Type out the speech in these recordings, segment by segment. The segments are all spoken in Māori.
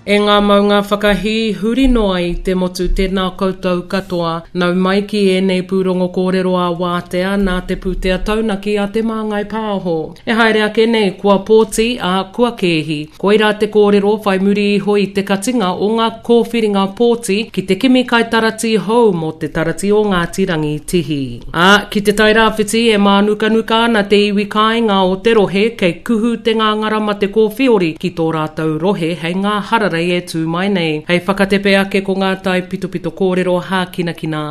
E ngā maunga whakahi huri noa I te motu tēnā koutou katoa, nau mai ki ēnei pūrongo kōrero a wātea nā te pūtea taunaki a te māngai pāho. E haere ake nei, kua pōti a kua kēhi. Koira te kōrero whai muri iho I te katinga o ngā kōwhiringa pōti ki te kimi kai tarati hou mo te tarati o Ngātirangi Tihi. Ki te tairāwhiti e mānuka na te iwi kāinga o te rohe kei kuhu te ngangara ma te kōwhiori ki tō rātou rohe hei ngā hararei e tū mai nei. Hei whakatepe ake ko ngā tai pito kōrero hākinakina.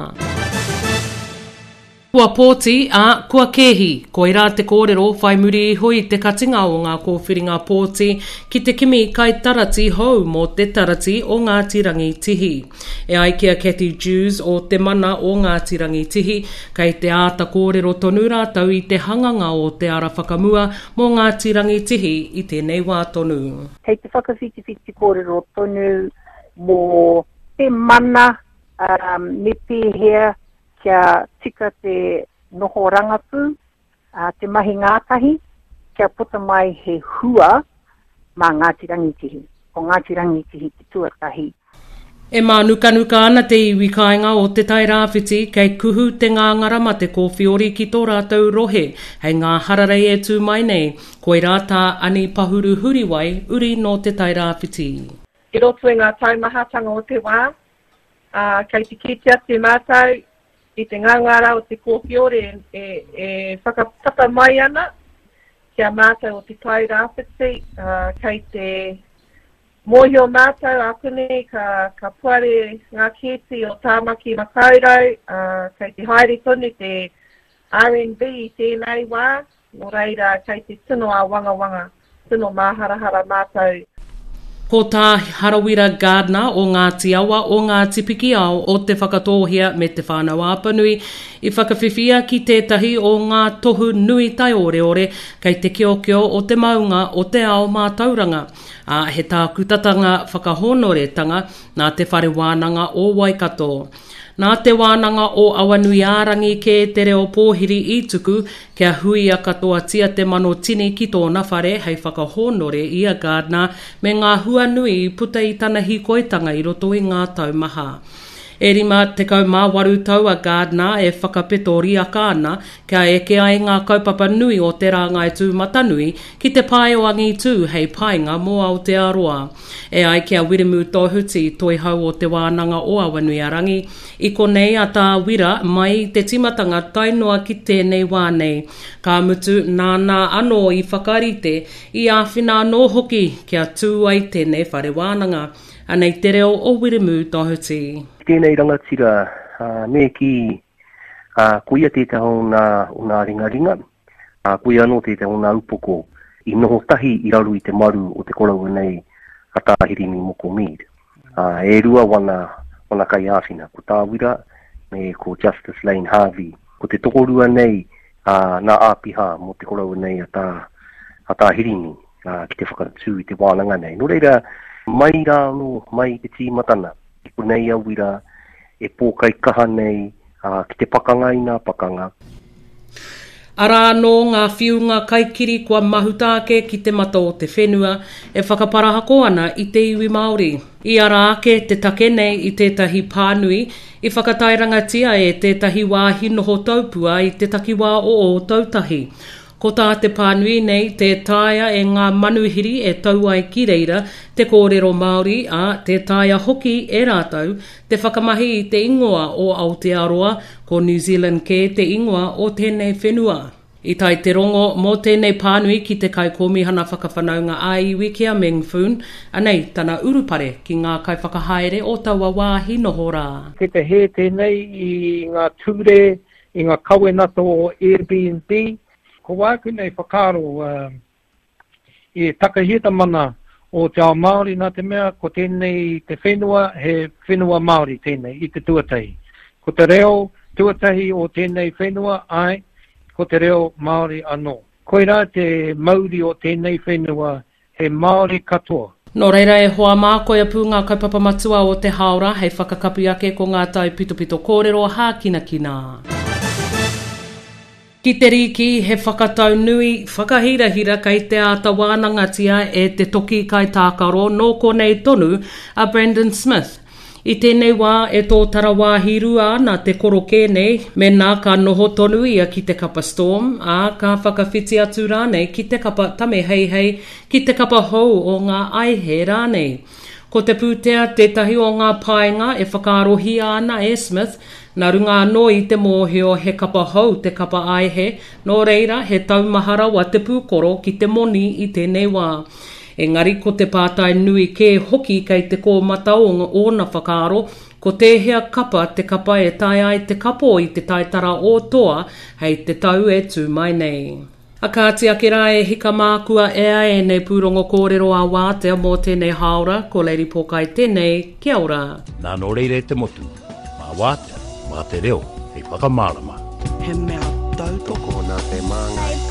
Kua pōti a kua kehi, koira te kōrero whai muri iho I te katinga o ngā kōwhiringa pōti ki te kimi kai tarati hou mo te tarati o Ngātirangi Tihi. E aikia Cathy Jews o te mana o Ngātirangi Tihi, kei te āta kōrero tonu rātau I te hanganga o te ara whakamua mo Ngātirangi Tihi I tēnei wā tonu. Kei te whakawhiti kōrero tonu mō te mana me pēhea kia tika te noho rangapu, te mahi ngātahi, kia puta mai he hua mā Ngātirangi Tihi, o Ngātirangi Tihi ki tuatahi. E mānuka ana te iwi kāinga o te tairāwhiti kei kuhu te ngāngara ma te kōwhiori ki tō rātou rohe, hei ngā hararei e tū mai nei, koira tā ani pahuru huri wai uri no te tairāwhiti. I roto e ngā taumahatanga o te wā, kei te kitea te mātou, I te ngangara o te kōwhiori e whakatata mai ana, kia mātou o te tairāwhiti, kei te mōhio mātou akune ka puare ngā kēti o tāmaki makaurau, kei te haere tonu te R&B I tēnei wā, nō reira kei te tino a wangawanga, tino māharahara mātou. Ko tā Harawira Gardner o Ngāti Awa o Ngāti Piki Ao o te whakatōhia me te whānau āpanui I whakawhiwhia ki tētahi o ngā tohu nui tai ore kei te kiokio o te maunga o te ao mātauranga. He tākutatanga whakahonoretanga nā te whare wānanga o Waikato. Nā te wānanga o Awanui Ārangi ke te reo pōhiri I tuku kia hui a katoa tia te mano tini ki tōna whare hei whakahonore I a Gardner me ngā hua nui I puta I tana hikoitanga I roto I ngā taumaha. E rima te kaumāwaru tau a Gardner e whakapetori a kāna kia eke ai ngā kaupapa nui o te rāngai tū matanui ki te pai o angi tū hei painga mō Aotearoa. E ai kia Wiremu Tohuti toi hau o te wānanga o Awanui Ārangi I konei a tā wira mai te timatanga tainoa ki tēnei wānei. Ka mutu nāna anō I whakarite I āwhina anō hoki kia tū ai tēnei whare wānanga. Anei te reo o Wiremu Tohuti. Tēnei rangatira me ki kuia tētahi o nā ringaringa, kuia anō tētahi o nā upoko I noho tahi I raru I te maru o te korau nei a tāhirimi moko Mead. E rua wana kai āwhina ko tā wira me ko Justice Lane Harvey. Ko te tokorua nei nā āpiha mo te korau nei a tāhirimi ki te whakatū I te wānanga nei. Nō reira, mai rāno, mai te tīmatana. Ko nei awira e pōkai kaha nei ki te pakangaina pakanga. Ara no ngā whiunga kaikiri kua mahutāke ki te mata o te whenua e whakaparahako ana I te iwi Māori. I ara ake te take nei I tētahi pānui I whakatairangatia e tētahi wāhi noho taupua I te takiwā o tautahi. Ko tā te pānui nei te tāia e ngā manuhiri e tau ai ki reira te kōrero Māori te tāia hoki e rātau te whakamahi I te ingoa o Aotearoa ko New Zealand ke te ingoa o tēnei whenua. I tai te rongo mō tēnei pānui ki te kai komihana whakawhanaunga a iwi kia Meng Foon, anei tana urupare ki ngā kai whakahaere o taua wāhi noho rā. Ke te he tēnei I ngā ture, I ngā kawenato o Airbnb, ko wāku nei whakaro I takahita mana o te ao Māori nā te mea, ko tēnei te whenua, he whenua Māori tēnei I te tuatahi. Ko te reo tuatahi o tēnei whenua, ai, ko te reo Māori anō. Koira te mauri o tēnei whenua, he Māori katoa. Nō reira e hoa mākoia pū ngā kaupapa matua o te haora, hei whakakapi ake ko ngā tai pito kōrero hākinakina. Ki te riki he whakatau nui, whakahirahira kei te ata wānangatia e te toki kai tākaro no konei tonu a Brandon Smith. I tēnei wā e tō tarawāhiru ana te koro kēnei, me nā ka noho tonu ia ki te kapa Storm, a ka whakawhiti atu rānei ki te kapa Tame Hei Hei, ki te kapa hou o ngā aihe rānei. Ko te pūtea tētahi o ngā paenga e whakarohi ana e Smith, nā runga anō i te mōhio he kapa hou te kapa aihe, nō reira he taumahara wa te pūkoro ki te moni i tēnei wā. Engari ko te pātai nui kē hoki kei te kōmata o na whakaro, ko tēhea kapa te kapa e tai ai te kapo i te taitara o toa, hei te tau e tū mai nei. A kāti ake rā e hika mākua ea e nei pūrongo kōrero a wātea mō tēnei haora, ko Lady Pokai tēnei, kia ora. Nā no reire te motu, mā wātea, mā te reo, hei whakamārama. He mea tau toko nā te māngai.